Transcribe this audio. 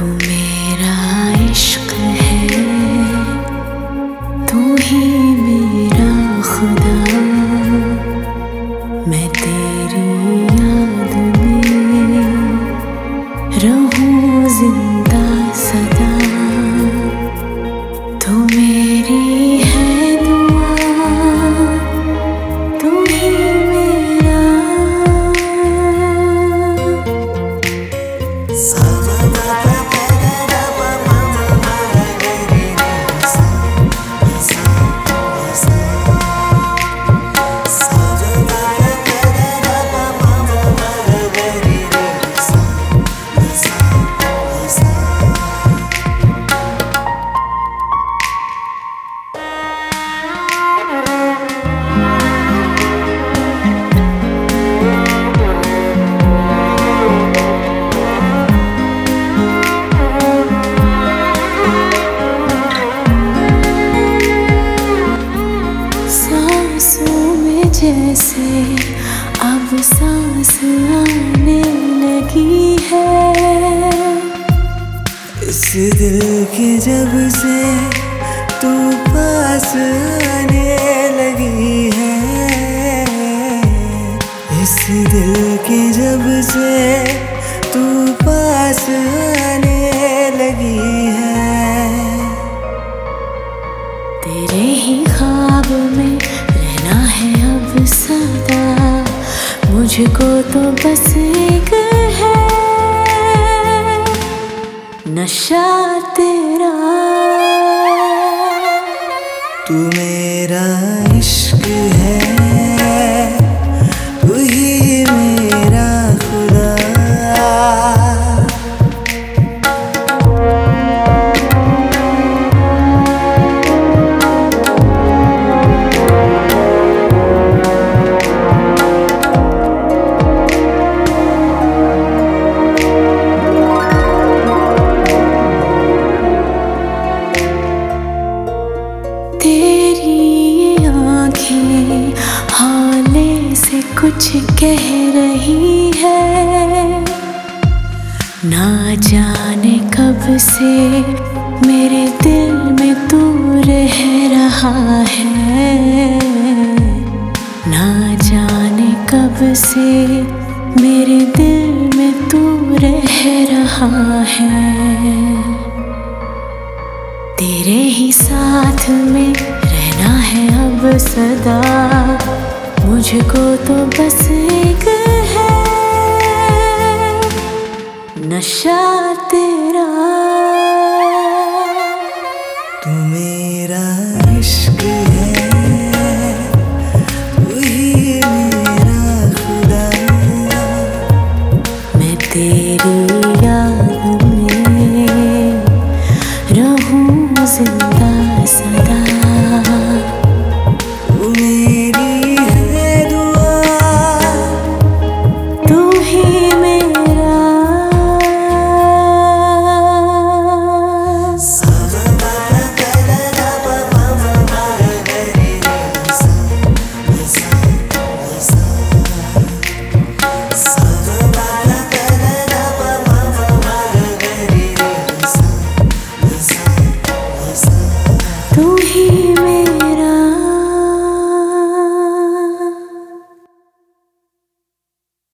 तू मेरा इश्क है, तू ही मेरा खुदा। मैं तेरी याद में रहूं जिंदा सदा। तू मेरी है दुआ, तू ही मेरा जैसे अब सांस आने लगी है। इस दिल की जब से तू पास आने लगी है। इस दिल की जब से तू पास आने लगी है। तेरे ही ख्वाब में रहना है अब सदा। मुझको तो बस एक है नशा तेरा। तू मेरा इश्क है, तू ही मेरा खुदा। कुछ कह रही है, ना जाने कब से मेरे दिल में तू रह रहा है। ना जाने कब से मेरे दिल में तू रह रहा है। तेरे ही साथ में रहना है अब सदा। मुझको तो बस एक है नशा तेरा।